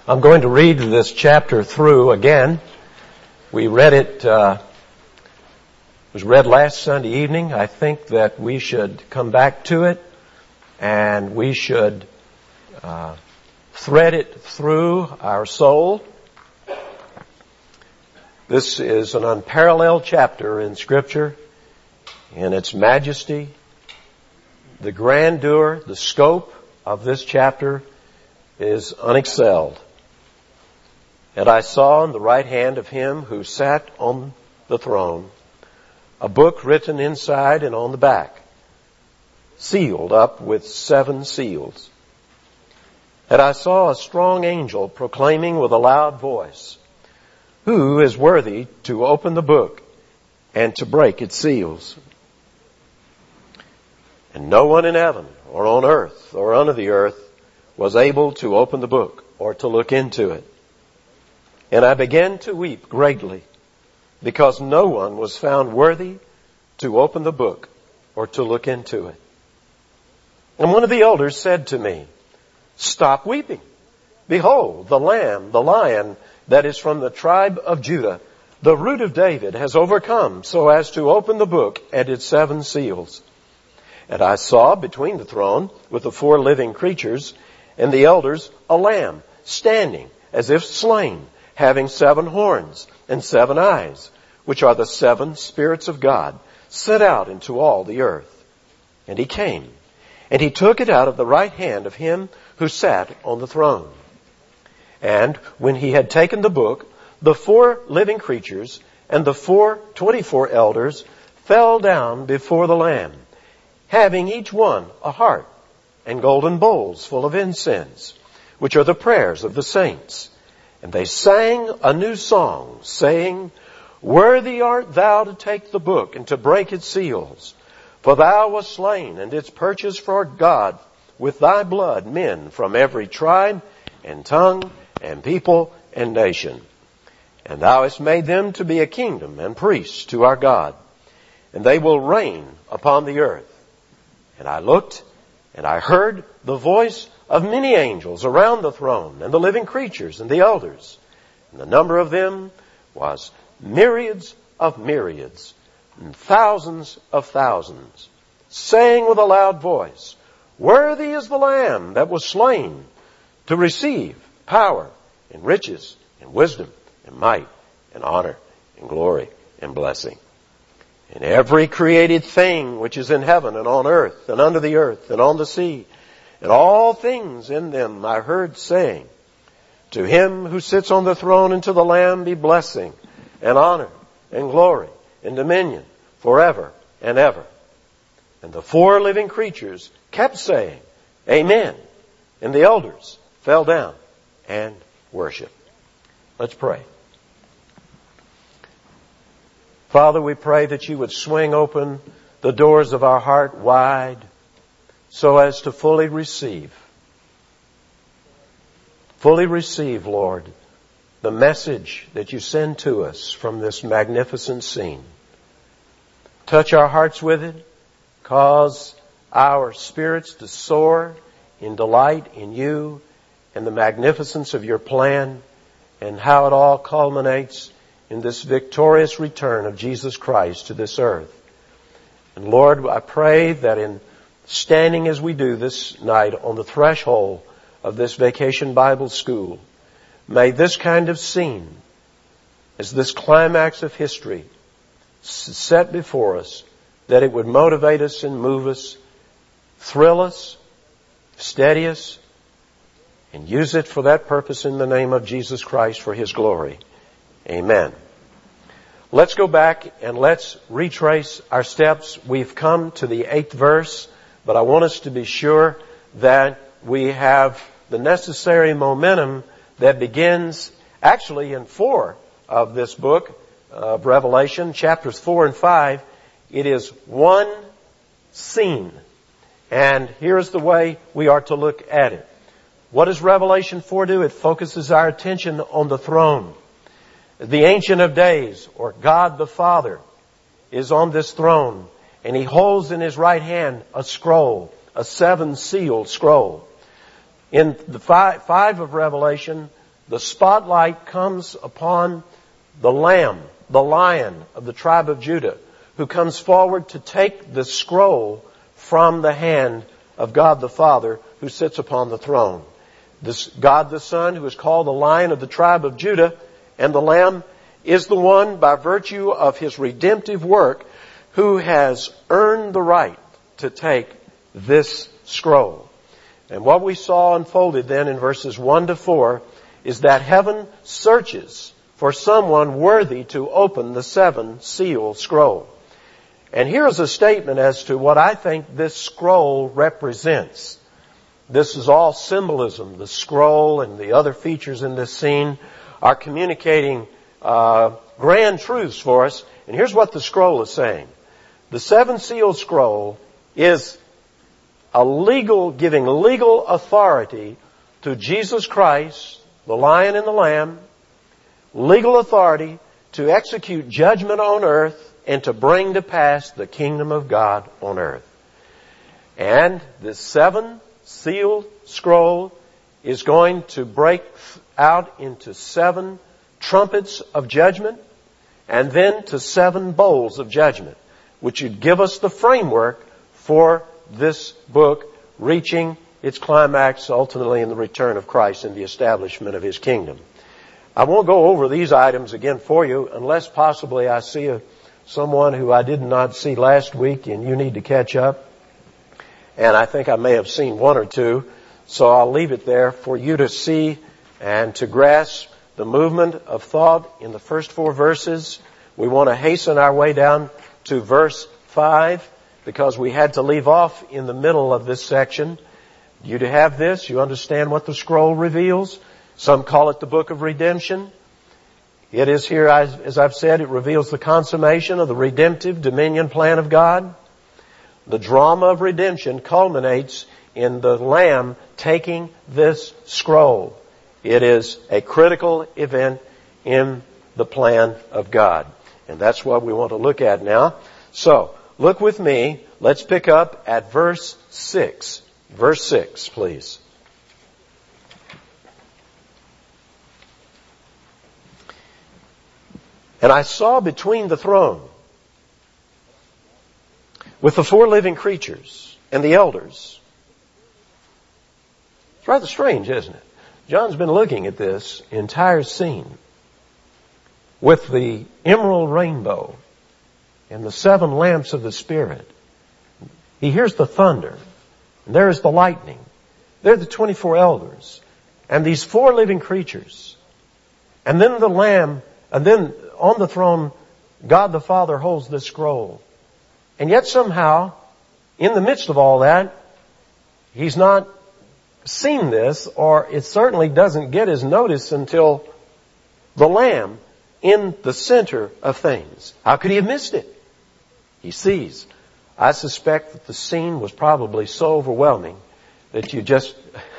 I'm going to read this chapter through again. We read it, was read last Sunday evening. I think that we should come back to it and we should thread it through our soul. This is an unparalleled chapter in Scripture in its majesty, the grandeur, the scope of this chapter is unexcelled. And I saw in the right hand of him who sat on the throne a book written inside and on the back, sealed up with 7 seals. And I saw a strong angel proclaiming with a loud voice, "Who is worthy to open the book and to break its seals?" And no one in heaven or on earth or under the earth was able to open the book or to look into it. And I began to weep greatly because no one was found worthy to open the book or to look into it. And one of the elders said to me, "Stop weeping. Behold, the Lamb, the Lion that is from the tribe of Judah, the Root of David, has overcome so as to open the book and its 7 seals." And I saw between the throne with the 4 living creatures and the elders a lamb standing as if slain, having 7 horns and 7 eyes, which are the 7 spirits of God, sent out into all the earth. And he came, and he took it out of the right hand of him who sat on the throne. And when he had taken the book, the 4 living creatures and the 24 elders fell down before the Lamb, having each one a harp and golden bowls full of incense, which are the prayers of the saints. And they sang a new song, saying, "Worthy art thou to take the book and to break its seals. For thou wast slain and didst purchase for God with thy blood men from every tribe and tongue and people and nation. And thou hast made them to be a kingdom and priests to our God. And they will reign upon the earth." And I looked, and I heard the voice of many angels around the throne, and the living creatures and the elders. And the number of them was myriads of myriads, and thousands of thousands, saying with a loud voice, "Worthy is the Lamb that was slain to receive power and riches and wisdom and might and honor and glory and blessing." And every created thing which is in heaven and on earth and under the earth and on the sea, and all things in them I heard saying, "To him who sits on the throne and to the Lamb be blessing and honor and glory and dominion forever and ever." And the 4 living creatures kept saying, "Amen." And the elders fell down and worshiped. Let's pray. Father, we pray that you would swing open the doors of our heart wide so as to fully receive, Lord, the message that you send to us from this magnificent scene. Touch our hearts with it. Cause our spirits to soar in delight in you and the magnificence of your plan and how it all culminates in this victorious return of Jesus Christ to this earth. And Lord, I pray that in standing as we do this night on the threshold of this Vacation Bible School, may this kind of scene, as this climax of history set before us, that it would motivate us and move us, thrill us, steady us, and use it for that purpose in the name of Jesus Christ for His glory. Amen. Let's go back and let's retrace our steps. We've come to the 8th verse, but I want us to be sure that we have the necessary momentum that begins actually in 4 of this book of Revelation, chapters 4 and 5. It is one scene. And here's the way we are to look at it. What does Revelation 4 do? It focuses our attention on the throne. The Ancient of Days, or God the Father, is on this throne, and He holds in His right hand a scroll, a 7-sealed scroll. In the 5 of Revelation, the spotlight comes upon the Lamb, the Lion of the tribe of Judah, who comes forward to take the scroll from the hand of God the Father, who sits upon the throne. This God the Son, who is called the Lion of the tribe of Judah, and the Lamb is the one, by virtue of His redemptive work, who has earned the right to take this scroll. And what we saw unfolded then in verses 1 to 4 is that heaven searches for someone worthy to open the 7-seal scroll. And here's a statement as to what I think this scroll represents. This is all symbolism. The scroll and the other features in this scene are communicating grand truths for us. And here's what the scroll is saying. The 7-seal scroll is giving legal authority to Jesus Christ, the Lion and the Lamb, legal authority to execute judgment on earth and to bring to pass the kingdom of God on earth. And this 7-seal scroll is going to break out into 7 trumpets of judgment and then to 7 bowls of judgment, which would give us the framework for this book reaching its climax ultimately in the return of Christ and the establishment of His kingdom. I won't go over these items again for you unless possibly I see someone who I did not see last week and you need to catch up. And I think I may have seen one or two, so I'll leave it there for you to see and to grasp the movement of thought in the first 4 verses. We want to hasten our way down to verse 5 because we had to leave off in the middle of this section. You to have this, you understand what the scroll reveals. Some call it the book of redemption. It is here, as I've said, it reveals the consummation of the redemptive dominion plan of God. The drama of redemption culminates in the Lamb taking this scroll. It is a critical event in the plan of God. And that's what we want to look at now. So, look with me. Let's pick up at verse 6. Verse 6, please. And I saw between the throne with the 4 living creatures and the elders. It's rather strange, isn't it? John's been looking at this entire scene with the emerald rainbow and the 7 lamps of the Spirit. He hears the thunder, and there is the lightning. There are the 24 elders, and these 4 living creatures. And then the Lamb, and then on the throne, God the Father holds this scroll. And yet somehow, in the midst of all that, He's not seen this, or it certainly doesn't get His notice until the Lamb in the center of things. How could He have missed it? He sees. I suspect that the scene was probably so overwhelming that you just,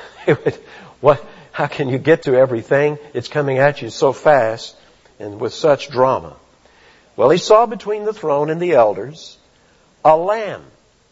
how can you get to everything? It's coming at you so fast and with such drama. Well, he saw between the throne and the elders a lamb.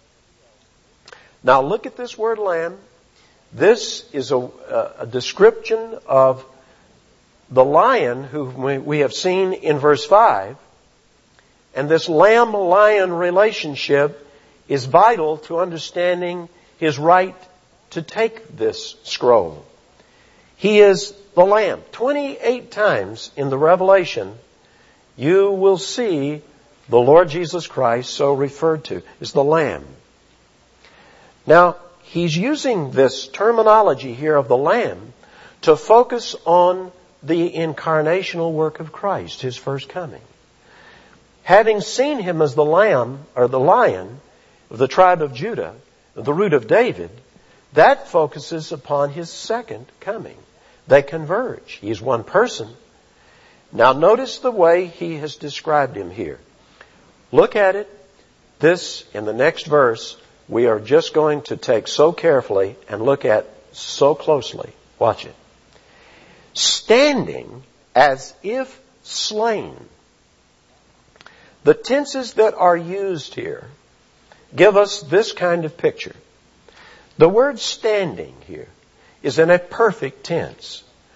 Now look at this word lamb. This is a description of the lion who we have seen in verse 5. And this lamb-lion relationship is vital to understanding his right to take this scroll. He is the lamb. 28 times in the Revelation, you will see the Lord Jesus Christ so referred to as the lamb. Now, he's using this terminology here of the lamb to focus on the incarnational work of Christ, His first coming. Having seen Him as the lamb, or the lion of the tribe of Judah, the root of David, that focuses upon His second coming. They converge. He is one person. Now notice the way he has described Him here. Look at it. This, in the next verse, we are just going to take so carefully and look at so closely. Watch it. Standing as if slain. The tenses that are used here give us this kind of picture. The word standing here is in a perfect tense.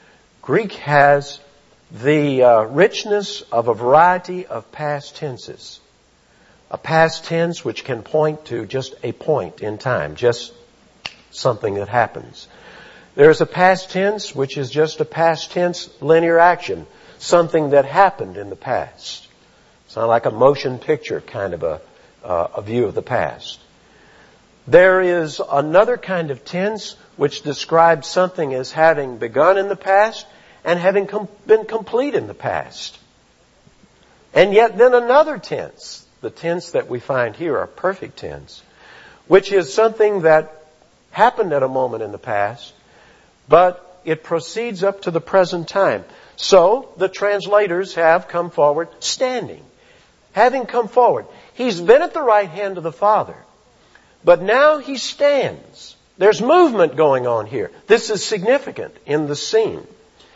Greek has the richness of a variety of past tenses. A past tense which can point to just a point in time, just something that happens. There's a past tense which is just a past tense linear action, something that happened in the past. It's not like a motion picture kind of a view of the past. There is another kind of tense which describes something as having begun in the past and having been complete in the past. And yet then another tense, the tense that we find here, a perfect tense, which is something that happened at a moment in the past, but it proceeds up to the present time. So the translators have come forward standing, having come forward. He's been at the right hand of the Father, but now he stands. There's movement going on here. This is significant in the scene.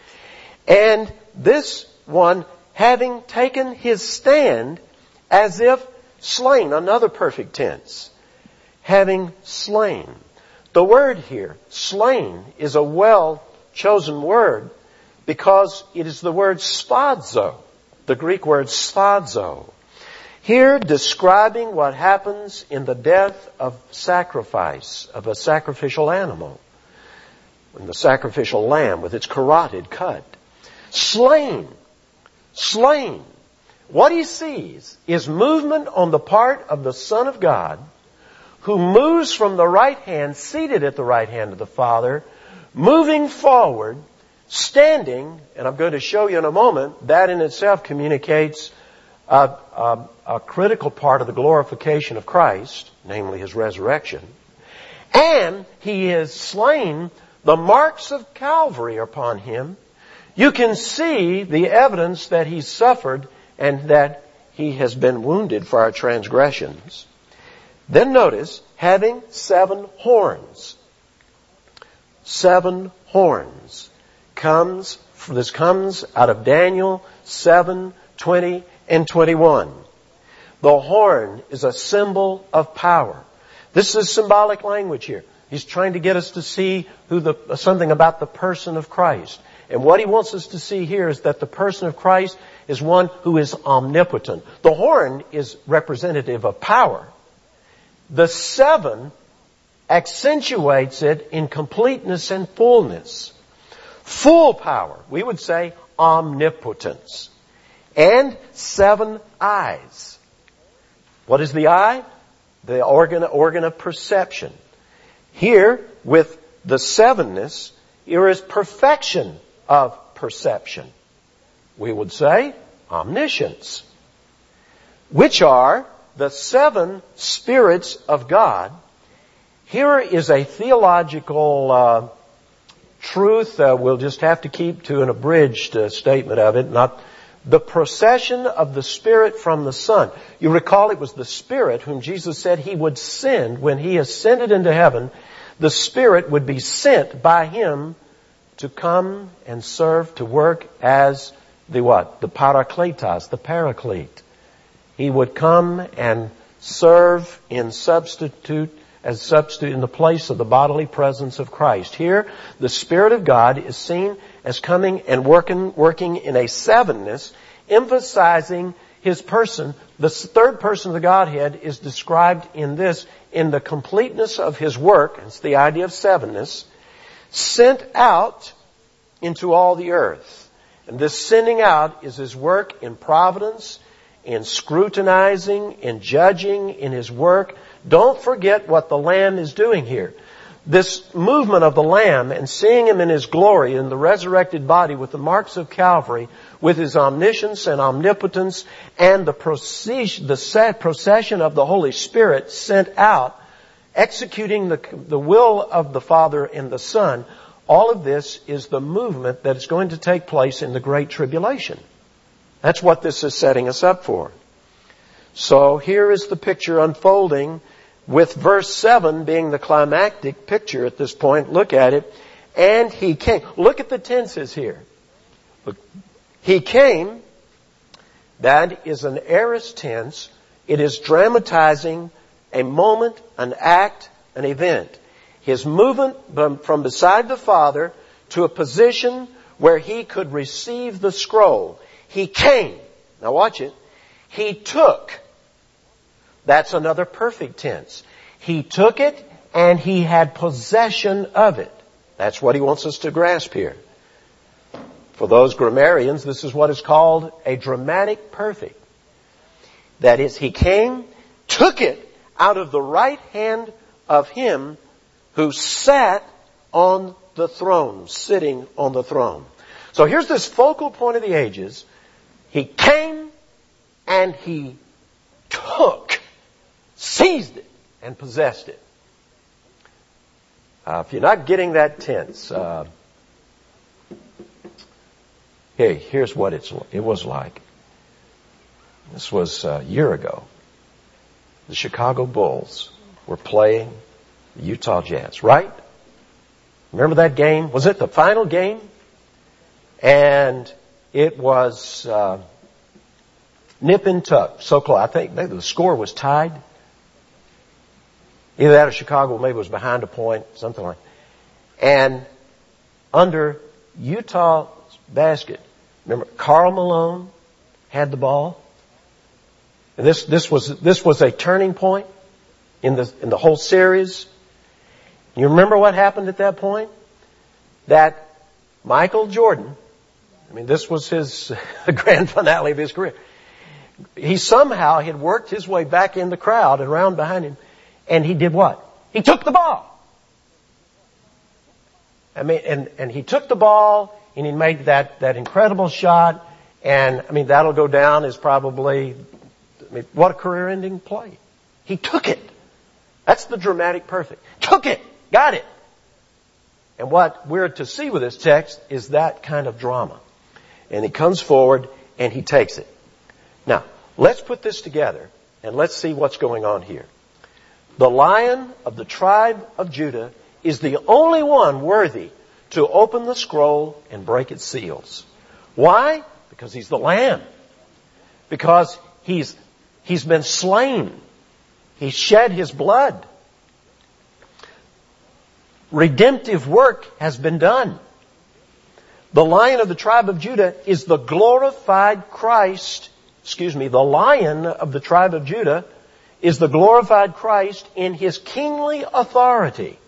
And this one, having taken his stand as if slain, another perfect tense, having slain. The word here, slain, is a well-chosen word because it is the word spadzo, the Greek word spadzo. Here describing what happens in the death of sacrifice, of a sacrificial animal, when the sacrificial lamb with its carotid cut. Slain. Slain. What he sees is movement on the part of the Son of God, who moves from the right hand, seated at the right hand of the Father, moving forward, standing, and I'm going to show you in a moment, that in itself communicates a critical part of the glorification of Christ, namely His resurrection. And He is slain. The marks of Calvary are upon Him. You can see the evidence that He suffered and that He has been wounded for our transgressions. Then notice, having 7 horns. 7 horns. This comes out of Daniel 7, 20, and 21. The horn is a symbol of power. This is symbolic language here. He's trying to get us to see something about the person of Christ. And what he wants us to see here is that the person of Christ is one who is omnipotent. The horn is representative of power. The 7 accentuates it in completeness and fullness. Full power. We would say omnipotence. And 7 eyes. What is the eye? The organ of perception. Here, with the 7ness, here is perfection of perception. We would say omniscience. Which are the 7 spirits of God. Here is a theological truth we'll just have to keep to an abridged statement of it. Not the procession of the Spirit from the Son. You recall it was the Spirit whom Jesus said He would send when He ascended into heaven. The Spirit would be sent by Him to come and serve, to work as the what? The Parakletos, the Paraclete. He would come and serve in substitute in the place of the bodily presence of Christ. Here, the Spirit of God is seen as coming and working in a 7ness, emphasizing His person. The third person of the Godhead is described in the completeness of His work. It's the idea of 7ness, sent out into all the earth. And this sending out is His work in providence, in scrutinizing, in judging, in His work. Don't forget what the Lamb is doing here. This movement of the Lamb and seeing Him in His glory in the resurrected body with the marks of Calvary, with His omniscience and omnipotence and the procession of the Holy Spirit sent out, executing the will of the Father and the Son, all of this is the movement that is going to take place in the Great Tribulation. That's what this is setting us up for. So here is the picture unfolding, with verse 7 being the climactic picture at this point. Look at it. And He came. Look at the tenses here. Look. He came. That is an aorist tense. It is dramatizing a moment, an act, an event. His movement from beside the Father to a position where he could receive the scroll, he came. Now watch it. He took. That's another perfect tense. He took it and he had possession of it. That's what he wants us to grasp here. For those grammarians, this is what is called a dramatic perfect. That is, he came, took it out of the right hand of him who sat on the throne, sitting on the throne. So here's this focal point of the ages. He came and he took, seized it, and possessed it. If you're not getting that tense, here's what it was like. This was a year ago. The Chicago Bulls were playing the Utah Jazz, right? Remember that game? Was it the final game? And it was nip and tuck. So close. I think maybe the score was tied. Either that or Chicago maybe was behind a point, something like that. And under Utah's basket, remember, Karl Malone had the ball. And this was a turning point in the whole series. You remember what happened at that point? That Michael Jordan, this was his grand finale of his career. He somehow had worked his way back in the crowd and around behind him. And he did what? He took the ball. And he took the ball and he made that incredible shot. And, that'll go down as probably, what a career-ending play. He took it. That's the dramatic perfect. Took it. Got it. And what we're to see with this text is that kind of drama. And he comes forward and he takes it. Now, let's put this together and let's see what's going on here. The Lion of the tribe of Judah is the only one worthy to open the scroll and break its seals. Why? Because he's the Lamb. Because he's been slain. He shed his blood. Redemptive work has been done. The Lion of the tribe of Judah is the glorified Christ. The Lion of the tribe of Judah is the glorified Christ in his kingly authority.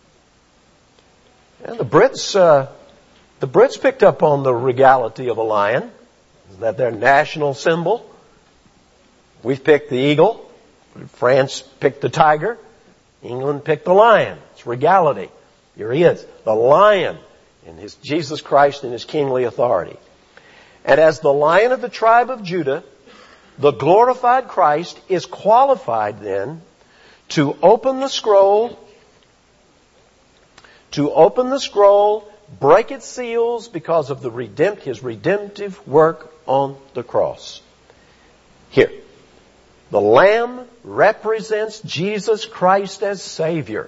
And the Brits picked up on the regality of a lion. Isn't that their national symbol? We've picked the eagle. France picked the tiger. England picked the lion. It's regality. Here he is, the Lion in his Jesus Christ in his kingly authority. And as the Lion of the tribe of Judah, the glorified Christ is qualified then to open the scroll, break its seals because of his redemptive work on the cross. Here, the Lamb represents Jesus Christ as Savior.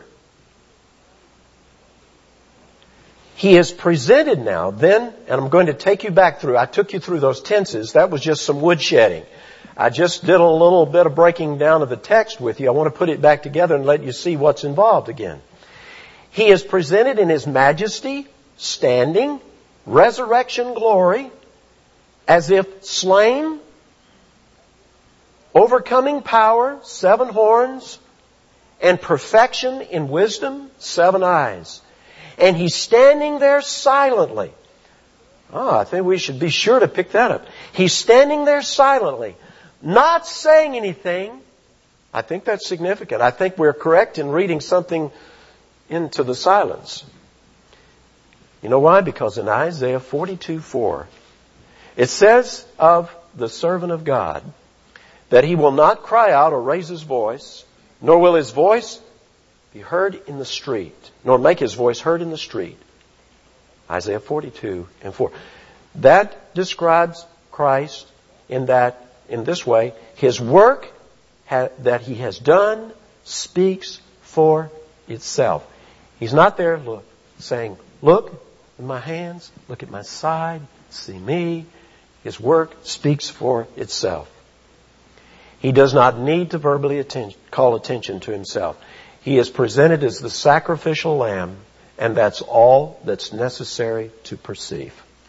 He is presented now then, and I'm going to take you back through. I took you through those tenses. That was just some woodshedding. I just did a little bit of breaking down of the text with you. I want to put it back together and let you see what's involved again. He is presented in his majesty, standing, resurrection glory, as if slain, overcoming power, 7 horns, and perfection in wisdom, 7 eyes. And he's standing there silently. I think we should be sure to pick that up. He's standing there silently, not saying anything. I think that's significant. I think we're correct in reading something into the silence. You know why? Because in Isaiah 42:4, it says of the servant of God that he will not cry out or raise his voice, nor will his voice be heard in the street, nor make his voice heard in the street. Isaiah 42:4. That describes Christ in this way. His work that he has done speaks for itself. He's not there saying, look at my hands, look at my side, see me. His work speaks for itself. He does not need to verbally call attention to himself. He is presented as the sacrificial lamb, and that's all that's necessary to perceive.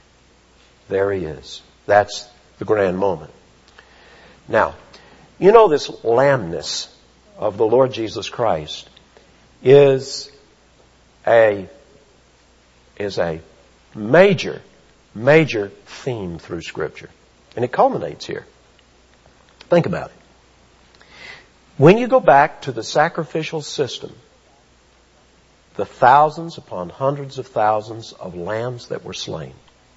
There He is. That's the grand moment. Now, you know, this lambness of the Lord Jesus Christ is a major theme through Scripture. And it culminates here. Think about it. When you go back to the sacrificial system, the thousands upon hundreds of thousands of lambs that were slain.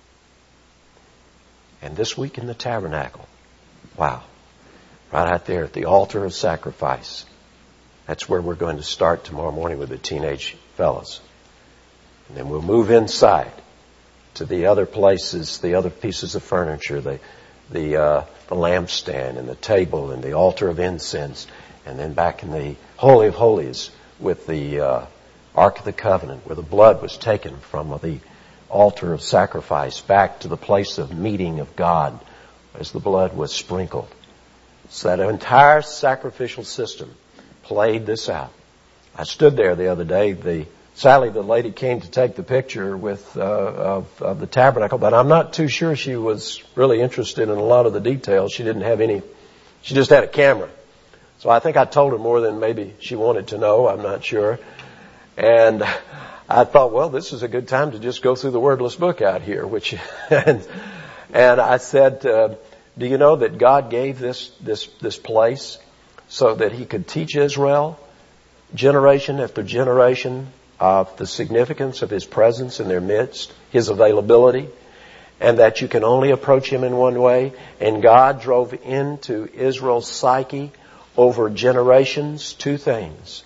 And this week in the tabernacle, wow, right out there at the altar of sacrifice. That's where we're going to start tomorrow morning with the teenage fellows. And then we'll move inside to the other places, the other pieces of furniture, the lampstand and the table and the altar of incense. And then back in the Holy of Holies with the Ark of the Covenant, where the blood was taken from the altar of sacrifice back to the place of meeting of God as the blood was sprinkled. So that entire sacrificial system played this out. I stood there the other day. Sadly, the lady came to take the picture with of the tabernacle, but I'm not too sure she was really interested in a lot of the details. She didn't have any. She just had a camera. So I think I told her more than maybe she wanted to know. I'm not sure. And I thought, well, this is a good time to just go through the wordless book out here, and I said, do you know that God gave this place so that He could teach Israel generation after generation of the significance of His presence in their midst, His availability, and that you can only approach Him in one way. And God drove into Israel's psyche over generations two things.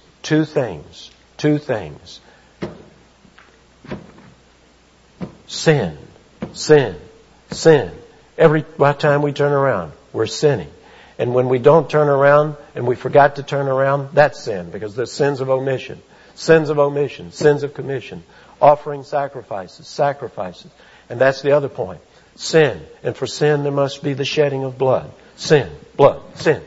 Sin. Every time we turn around, we're sinning. And when we don't turn around and we forgot to turn around, that's sin, because there's sins of omission, sins of commission, offering sacrifices. And that's the other point. Sin. And for sin, there must be the shedding of blood. Sin, blood.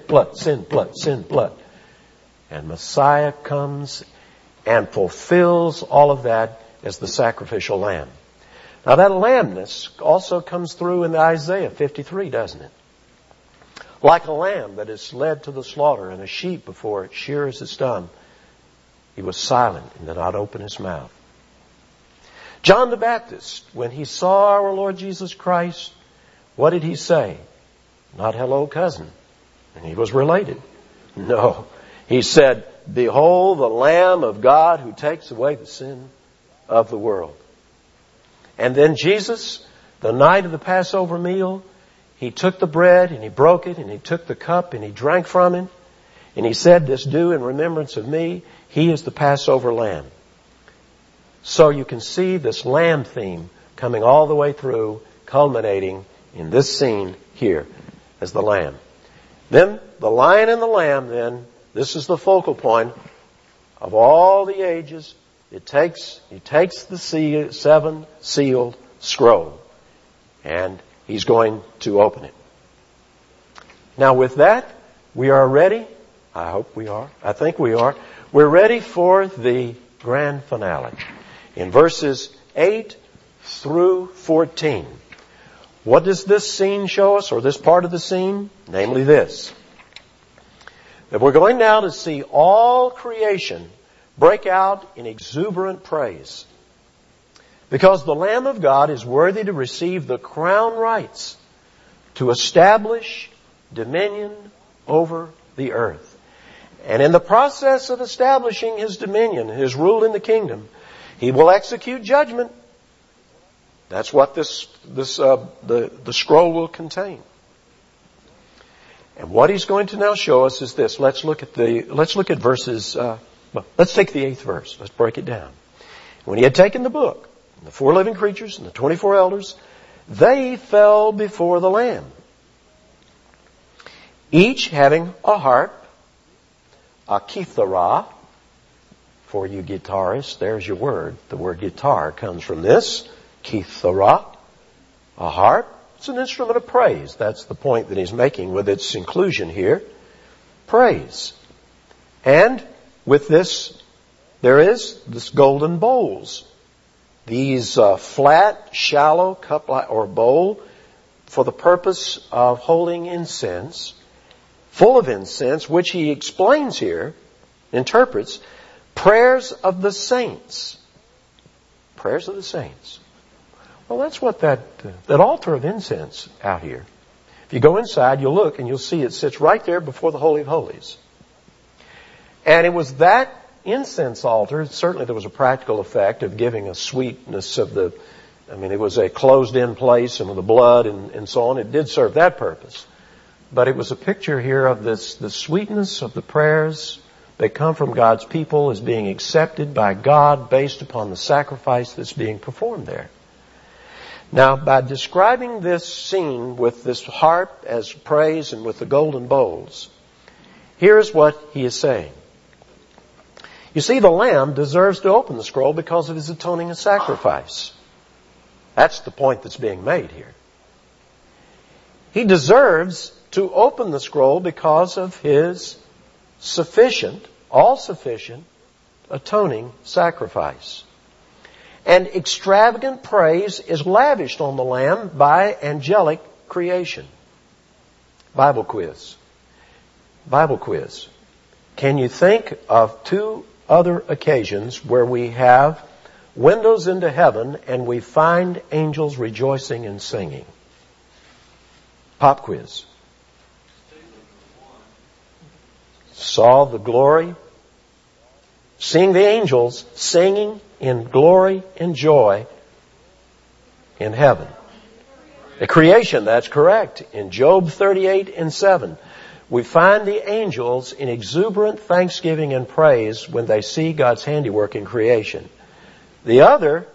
And Messiah comes and fulfills all of that as the sacrificial lamb. Now that lambness also comes through in Isaiah 53, doesn't it? Like a lamb that is led to the slaughter and a sheep before its shearers is dumb, He was silent and did not open His mouth. John the Baptist, when he saw our Lord Jesus Christ, what did he say? Not hello, cousin. And he was related. No. He said, behold the Lamb of God who takes away the sin of the world. And then Jesus, the night of the Passover meal, He took the bread and He broke it, and He took the cup and He drank from it. And He said, this do in remembrance of me. He is the Passover lamb. So you can see this lamb theme coming all the way through, culminating in this scene here as the lamb. Then the lion and the lamb, then, this is the focal point of all the ages. He takes the seven sealed scroll, and He's going to open it. Now with that, we are ready. I hope we are. I think we are. We're ready for the grand finale. In verses 8 through 14. What does this scene show us, or this part of the scene? Namely this. That we're going now to see all creation break out in exuberant praise. Because the Lamb of God is worthy to receive the crown rights to establish dominion over the earth. And in the process of establishing His dominion, His rule in the kingdom, He will execute judgment. That's what the scroll will contain. And what He's going to now show us is this. Let's look at verses. Let's take the 8th verse. Let's break it down. When He had taken the book, the 4 living creatures and the 24 elders, they fell before the Lamb, each having a harp, a kithara. For you guitarists, there's your word. The word guitar comes from this, kithara, a harp. It's an instrument of praise. That's the point that he's making with its inclusion here. Praise. And with this, there is this golden bowls. these flat, shallow cup or bowl for the purpose of holding incense, full of incense, which he explains here, interprets, prayers of the saints. Prayers of the saints. Well, that's what that altar of incense out here. If you go inside, you'll look and you'll see it sits right there before the Holy of Holies. And it was that incense altar, certainly there was a practical effect of giving a sweetness of it was a closed-in place and with the blood and so on. It did serve that purpose. But it was a picture here of the sweetness of the prayers that come from God's people as being accepted by God based upon the sacrifice that's being performed there. Now, by describing this scene with this harp as praise and with the golden bowls, here's what he is saying. You see, the Lamb deserves to open the scroll because of his atoning and sacrifice. That's the point that's being made here. He deserves to open the scroll because of his all-sufficient, atoning sacrifice. And extravagant praise is lavished on the Lamb by angelic creation. Bible quiz. Can you think of two other occasions where we have windows into heaven and we find angels rejoicing and singing? Pop quiz. Saw the glory, seeing the angels singing in glory and joy in heaven. The creation, that's correct. In Job 38:7, we find the angels in exuberant thanksgiving and praise when they see God's handiwork in creation. The other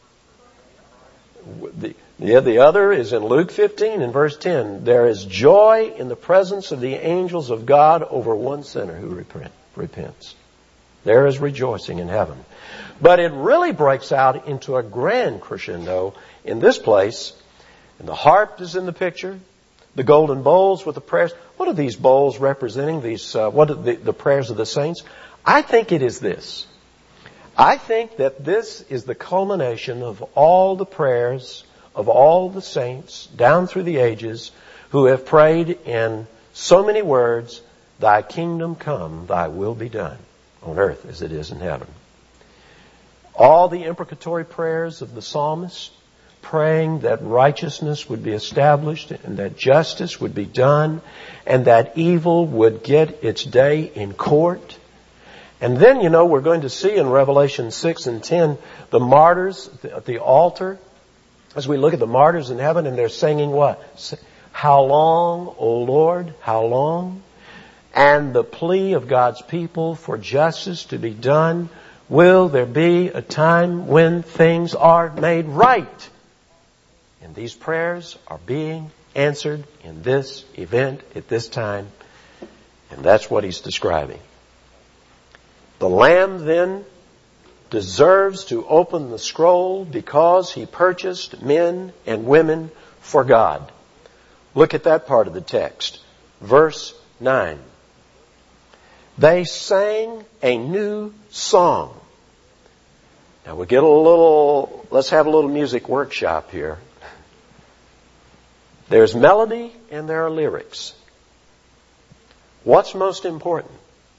is in Luke 15 and verse 10. There is joy in the presence of the angels of God over one sinner who repents. There is rejoicing in heaven. But it really breaks out into a grand crescendo in this place. And the harp is in the picture. The golden bowls with the prayers. What are these bowls representing? What are the prayers of the saints? I think it is this. I think that this is the culmination of all the prayers of all the saints down through the ages who have prayed in so many words, Thy kingdom come, Thy will be done on earth as it is in heaven. All the imprecatory prayers of the psalmist, praying that righteousness would be established and that justice would be done and that evil would get its day in court. And then, we're going to see in Revelation 6 and 10 the martyrs at the altar as we look at the martyrs in heaven, and they're singing what? How long, O Lord, how long? And the plea of God's people for justice to be done. Will there be a time when things are made right? And these prayers are being answered in this event at this time. And that's what he's describing. The Lamb then deserves to open the scroll because he purchased men and women for God. Look at that part of the text. Verse 9. They sang a new song. Now let's have a little music workshop here. There's melody and there are lyrics. What's most important?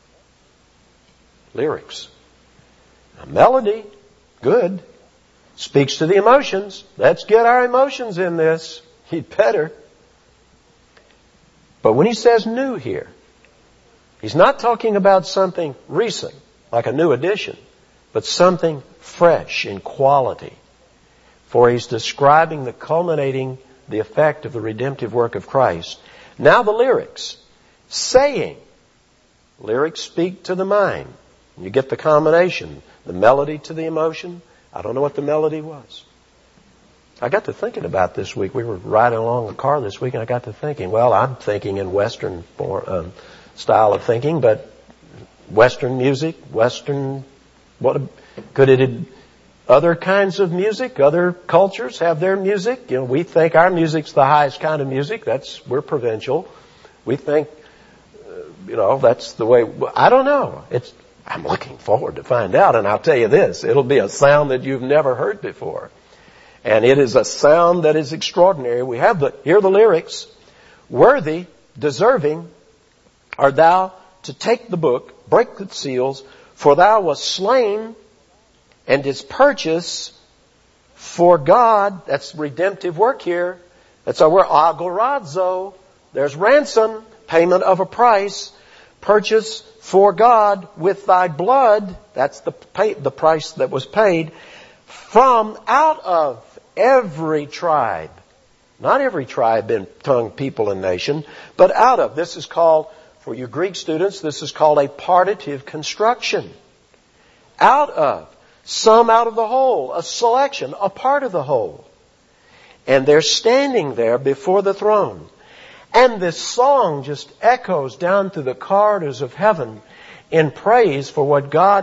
Lyrics. Now, melody, good. Speaks to the emotions. Let's get our emotions in this. He'd better. But when he says new here, he's not talking about something recent, like a new edition, but something fresh in quality. For he's describing the effect of the redemptive work of Christ. Now the lyrics. Saying. Lyrics speak to the mind. You get the combination. The melody to the emotion. I don't know what the melody was. I got to thinking about this week. We were riding along the car this week and I got to thinking, well, I'm thinking in Western style of thinking, but Western music, other kinds of music, other cultures have their music. We think our music's the highest kind of music. We're provincial. We think, that's the way. I don't know. I'm looking forward to find out. And I'll tell you this, it'll be a sound that you've never heard before. And it is a sound that is extraordinary. We have here are the lyrics. Worthy, deserving, art thou to take the book, break the seals, for thou wast slain and didst purchase for God. That's redemptive work here. That's our word, agorazo. There's ransom, payment of a price, purchase for God with thy blood. That's the price that was paid from out of every tribe. Not every tribe, tongue, people, and nation, but out of. This is called, for you Greek students, this is called a partitive construction. Out of. Some out of the whole. A selection, a part of the whole. And they're standing there before the throne. And this song just echoes down through the corridors of heaven in praise for what God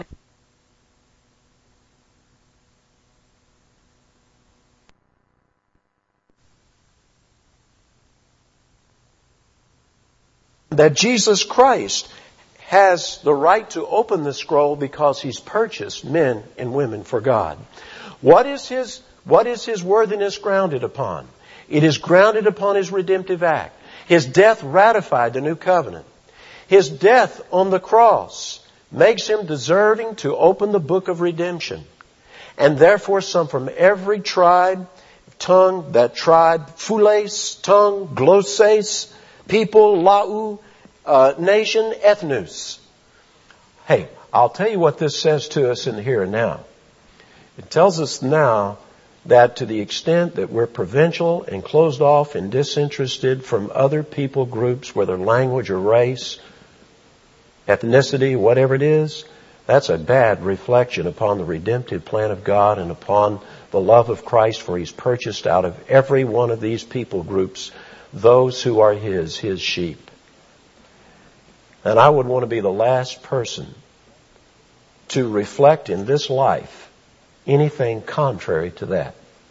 that Jesus Christ has the right to open the scroll because He's purchased men and women for God. What is His worthiness grounded upon? It is grounded upon His redemptive act. His death ratified the new covenant. His death on the cross makes Him deserving to open the book of redemption. And therefore some from every tribe, tongue, that tribe, phules, tongue, glosses, people, lau, nation, ethnus. Hey, I'll tell you what this says to us in the here and now. It tells us now that to the extent that we're provincial and closed off and disinterested from other people groups, whether language or race, ethnicity, whatever it is, that's a bad reflection upon the redemptive plan of God and upon the love of Christ, for He's purchased out of every one of these people groups those who are His sheep. And I would want to be the last person to reflect in this life anything contrary to that.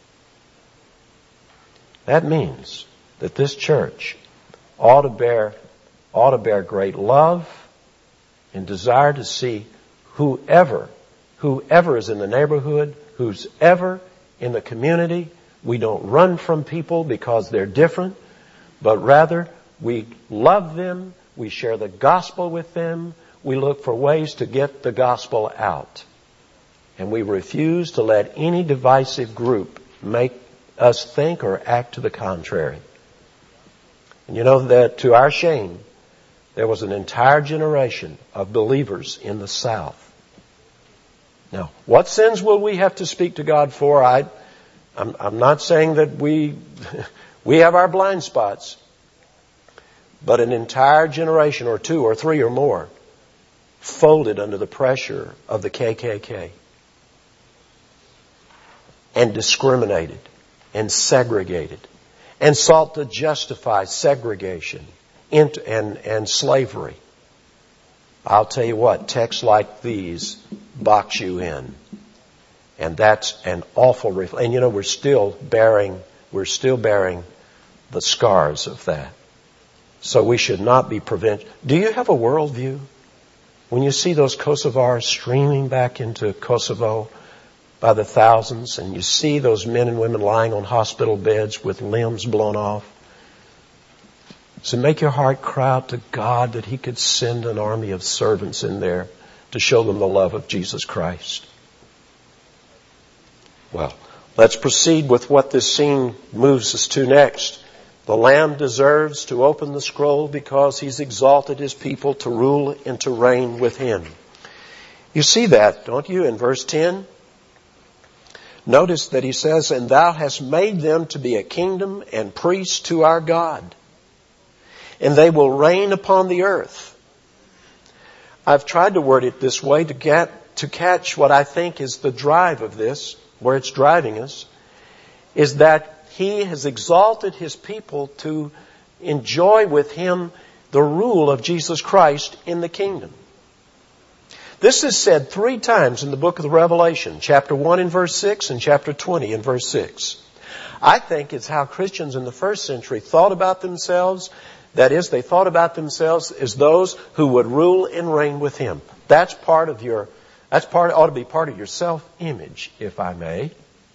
That means that this church ought to bear great love and desire to see whoever is in the neighborhood, who's ever in the community. We don't run from people because they're different, but rather we love them, we share the gospel with them, we look for ways to get the gospel out. And we refuse to let any divisive group make us think or act to the contrary. And you know that to our shame, there was an entire generation of believers in the South. Now, what sins will we have to speak to God for? I'm not saying that we have our blind spots, but an entire generation or two or three or more folded under the pressure of the KKK and discriminated and segregated and sought to justify segregation and slavery. I'll tell you what, texts like these box you in. And that's an awful and you know, we're still bearing the scars of that. So we should not be prevented. Do you have a worldview? When you see those Kosovars streaming back into Kosovo by the thousands, and you see those men and women lying on hospital beds with limbs blown off, does it make your heart cry out to God that He could send an army of servants in there to show them the love of Jesus Christ? Well, let's proceed with what this scene moves us to next. The Lamb deserves to open the scroll because He's exalted His people to rule and to reign with Him. You see that, don't you, in verse 10? Notice that He says, and thou hast made them to be a kingdom and priests to our God, and they will reign upon the earth. I've tried to word it this way to catch what I think is the drive of this, where it's driving us, is that He has exalted His people to enjoy with Him the rule of Jesus Christ in the kingdom. This is said 3 times in the book of the Revelation, chapter 1 in verse 6 and chapter 20 in verse 6. I think it's how Christians in the first century thought about themselves. That is, they thought about themselves as those who would rule and reign with Him. That's ought to be part of your self-image, if I may.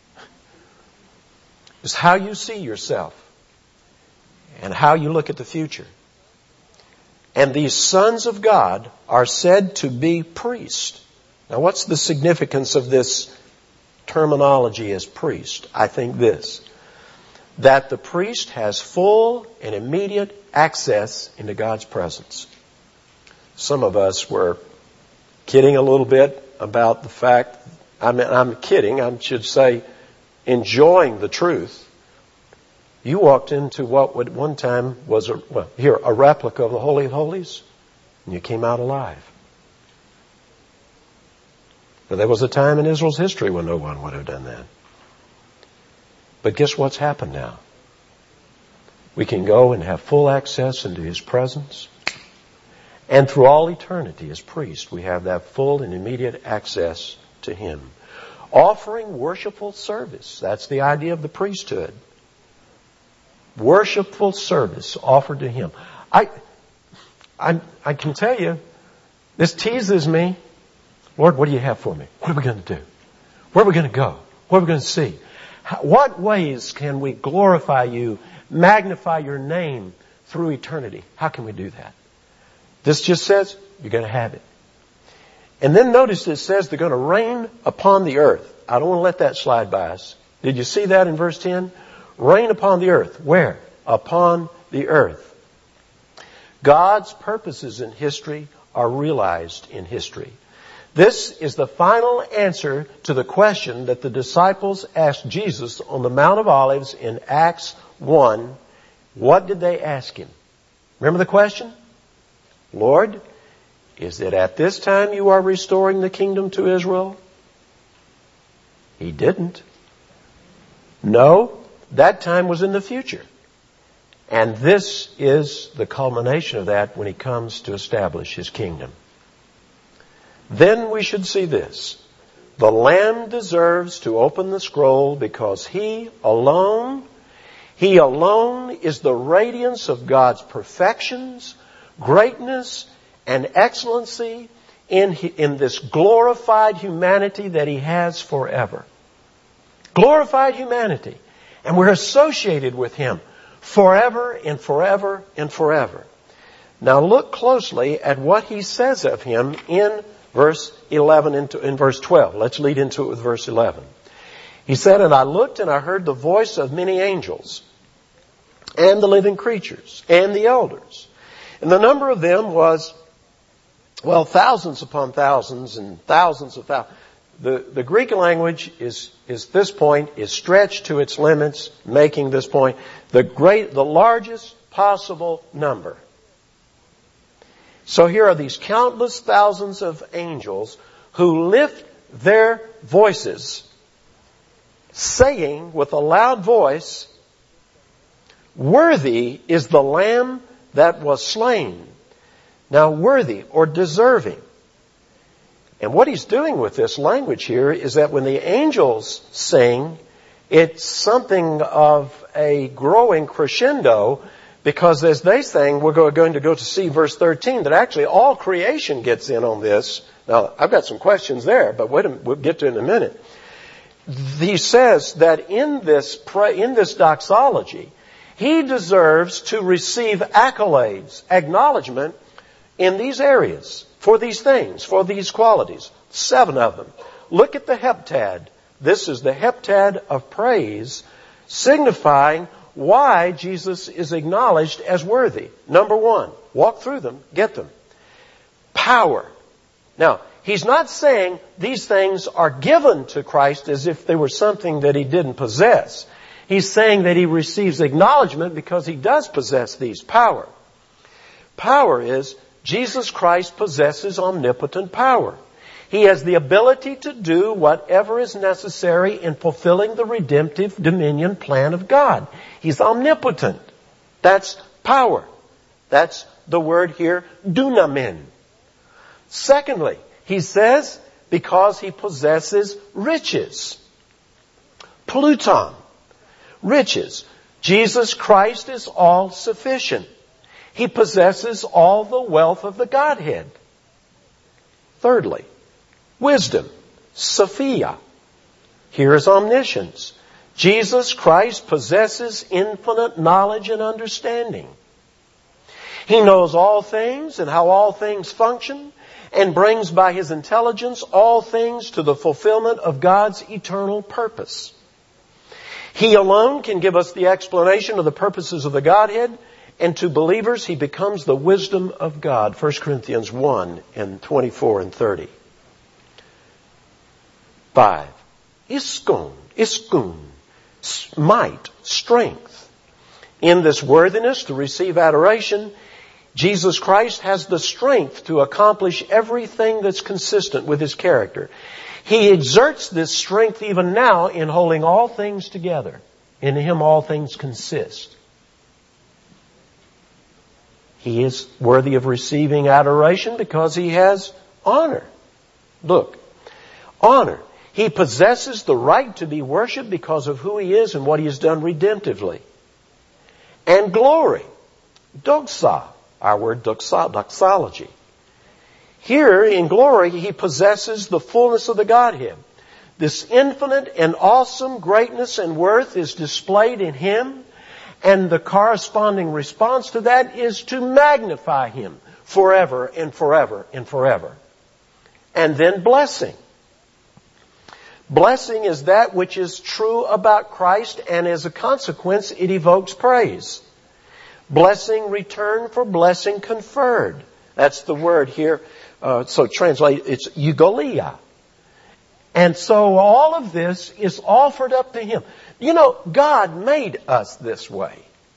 It's how you see yourself and how you look at the future. And these sons of God are said to be priests. Now, what's the significance of this terminology as priest? I think this, that the priest has full and immediate access into God's presence. Some of us were kidding a little bit about the fact, I'm kidding, I should say, enjoying the truth. You walked into what at one time was a replica of the Holy of Holies, and you came out alive. But there was a time in Israel's history when no one would have done that. But guess what's happened now? We can go and have full access into His presence. And through all eternity as priests, we have that full and immediate access to Him. Offering worshipful service. That's the idea of the priesthood. Worshipful service offered to Him. I can tell you, this teases me. Lord, what do you have for me? What are we going to do? Where are we going to go? What are we going to see? What ways can we glorify You, magnify Your name through eternity? How can we do that? This just says, you're going to have it. And then notice it says they're going to reign upon the earth. I don't want to let that slide by us. Did you see that in verse 10? Reign upon the earth. Where? Upon the earth. God's purposes in history are realized in history. This is the final answer to the question that the disciples asked Jesus on the Mount of Olives in Acts 1. What did they ask Him? Remember the question? Lord, is it at this time You are restoring the kingdom to Israel? He didn't. No, that time was in the future. And this is the culmination of that when He comes to establish His kingdom. Then we should see this. The Lamb deserves to open the scroll because He alone is the radiance of God's perfections, greatness, and excellency in this glorified humanity that He has forever. Glorified humanity. And we're associated with Him forever and forever and forever. Now look closely at what He says of Him in verse 11 in verse 12. Let's lead into it with verse 11. He said, And I looked and I heard the voice of many angels and the living creatures and the elders. And the number of them was, thousands upon thousands and thousands of thousands. The Greek language is this point is stretched to its limits, making this point the largest possible number. So here are these countless thousands of angels who lift their voices, saying with a loud voice, Worthy is the Lamb that was slain. Now, worthy or deserving. And what He's doing with this language here is that when the angels sing, it's something of a growing crescendo, because as they sing, we're going to go to see verse 13, that actually all creation gets in on this. Now, I've got some questions there, but we'll get to it in a minute. He says that in this doxology, He deserves to receive accolades, acknowledgement in these areas, for these things, for these qualities. 7 of them. Look at the heptad. This is the heptad of praise, signifying why Jesus is acknowledged as worthy. Number 1, walk through them, get them. Power. Now, He's not saying these things are given to Christ as if they were something that He didn't possess. He's saying that He receives acknowledgement because He does possess these. Power. Power is Jesus Christ possesses omnipotent power. He has the ability to do whatever is necessary in fulfilling the redemptive dominion plan of God. He's omnipotent. That's power. That's the word here, dunamin. Secondly, He says, because He possesses riches. Pluton. Riches. Jesus Christ is all sufficient. He possesses all the wealth of the Godhead. Thirdly, wisdom, Sophia. Here is omniscience. Jesus Christ possesses infinite knowledge and understanding. He knows all things and how all things function, and brings by His intelligence all things to the fulfillment of God's eternal purpose. He alone can give us the explanation of the purposes of the Godhead, and to believers He becomes the wisdom of God. 1 Corinthians 1 and 24 and 30. 5. Iskun, might, strength. In this worthiness to receive adoration, Jesus Christ has the strength to accomplish everything that's consistent with His character. He exerts this strength even now in holding all things together. In Him all things consist. He is worthy of receiving adoration because He has honor. Look, honor. He possesses the right to be worshipped because of who He is and what He has done redemptively. And glory. Doxa. Our word doxology. Here in glory, He possesses the fullness of the Godhead. This infinite and awesome greatness and worth is displayed in Him, and the corresponding response to that is to magnify Him forever and forever and forever. And then blessing. Blessing is that which is true about Christ, and as a consequence, it evokes praise. Blessing returned for blessing conferred. That's the word here. So translate, it's eugolia. And so all of this is offered up to Him. You know, God made us this way.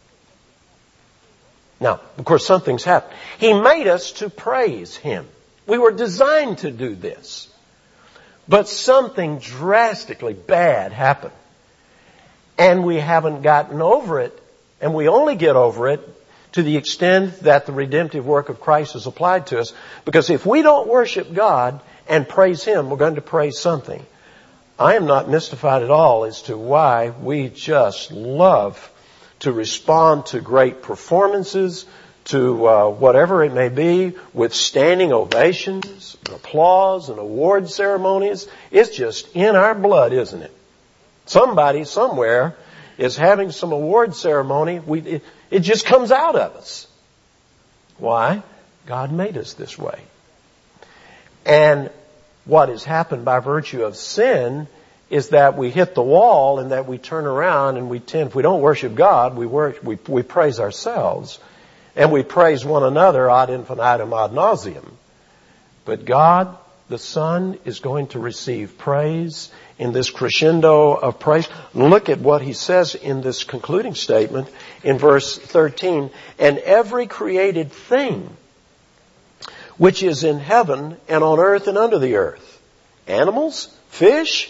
Now, of course, something's happened. He made us to praise Him. We were designed to do this. But something drastically bad happened. And we haven't gotten over it. And we only get over it to the extent that the redemptive work of Christ is applied to us. Because if we don't worship God and praise Him, we're going to praise something. I am not mystified at all as to why we just love to respond to great performances, to whatever it may be, with standing ovations, applause, and award ceremonies. It's just in our blood, isn't it? Somebody, somewhere, is having some award ceremony. It just comes out of us. Why? God made us this way. And what has happened by virtue of sin is that we hit the wall and that we turn around and if we don't worship God, we praise ourselves. And we praise one another ad infinitum ad nauseum. But God, the Son, is going to receive praise in this crescendo of praise. Look at what He says in this concluding statement in verse 13. And every created thing which is in heaven and on earth and under the earth. Animals, fish.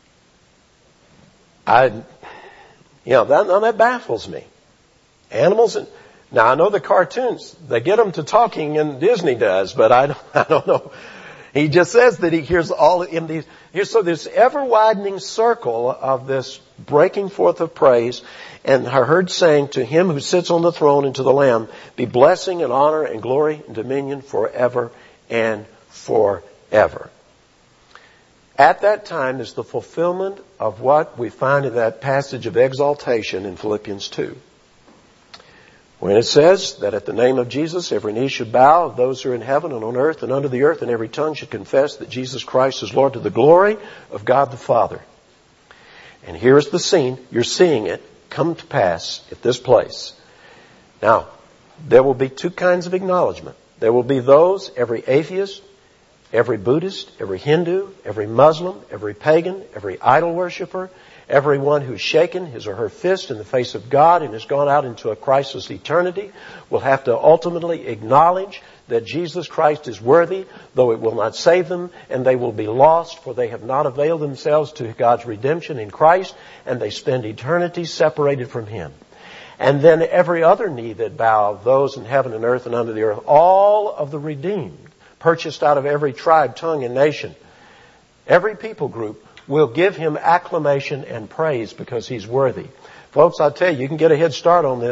That baffles me. Animals and... Now, I know the cartoons, they get them to talking, and Disney does, but I don't know. He just says that He hears all in these. So this ever-widening circle of this breaking forth of praise, and I heard saying, to Him who sits on the throne and to the Lamb, be blessing and honor and glory and dominion forever and forever. At that time is the fulfillment of what we find in that passage of exaltation in Philippians 2. When it says that at the name of Jesus, every knee should bow, of those who are in heaven and on earth and under the earth, and every tongue should confess that Jesus Christ is Lord, to the glory of God the Father. And here's the scene. You're seeing it come to pass at this place. Now, there will be two kinds of acknowledgement. There will be those, every atheist, every Buddhist, every Hindu, every Muslim, every pagan, every idol worshiper, everyone who's shaken his or her fist in the face of God and has gone out into a Christless eternity will have to ultimately acknowledge that Jesus Christ is worthy, though it will not save them, and they will be lost, for they have not availed themselves to God's redemption in Christ, and they spend eternity separated from Him. And then every other knee that bow, those in heaven and earth and under the earth, all of the redeemed, purchased out of every tribe, tongue, and nation, every people group, will give Him acclamation and praise because He's worthy. Folks, I tell you, you can get a head start on this.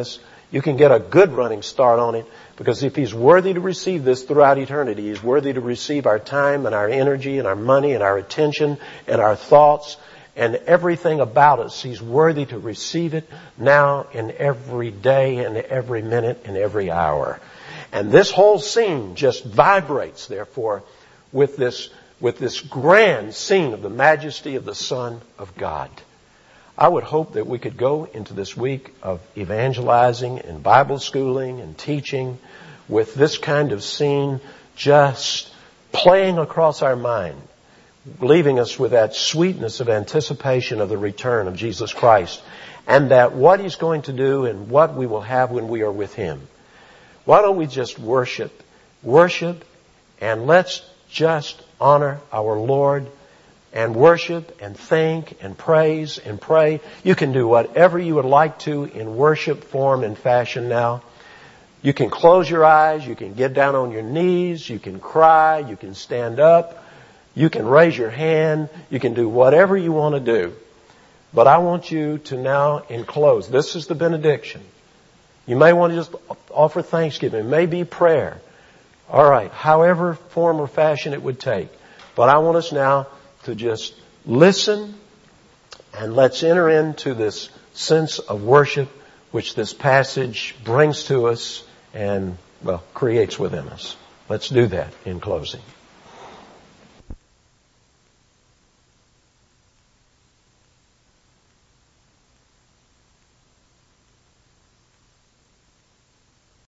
You can get a good running start on it, because if He's worthy to receive this throughout eternity, He's worthy to receive our time and our energy and our money and our attention and our thoughts and everything about us. He's worthy to receive it now in every day and every minute and every hour. And this whole scene just vibrates, therefore, with this grand scene of the majesty of the Son of God. I would hope that we could go into this week of evangelizing and Bible schooling and teaching with this kind of scene just playing across our mind, leaving us with that sweetness of anticipation of the return of Jesus Christ, and that what He's going to do and what we will have when we are with Him. Why don't we just worship, and let's just honor our Lord and worship and think and praise and pray. You can do whatever you would like to in worship form and fashion now. You can close your eyes. You can get down on your knees. You can cry. You can stand up. You can raise your hand. You can do whatever you want to do. But I want you to now enclose. This is the benediction. You may want to just offer thanksgiving. It may be prayer. All right, however form or fashion it would take. But I want us now to just listen, and let's enter into this sense of worship which this passage brings to us and, creates within us. Let's do that in closing.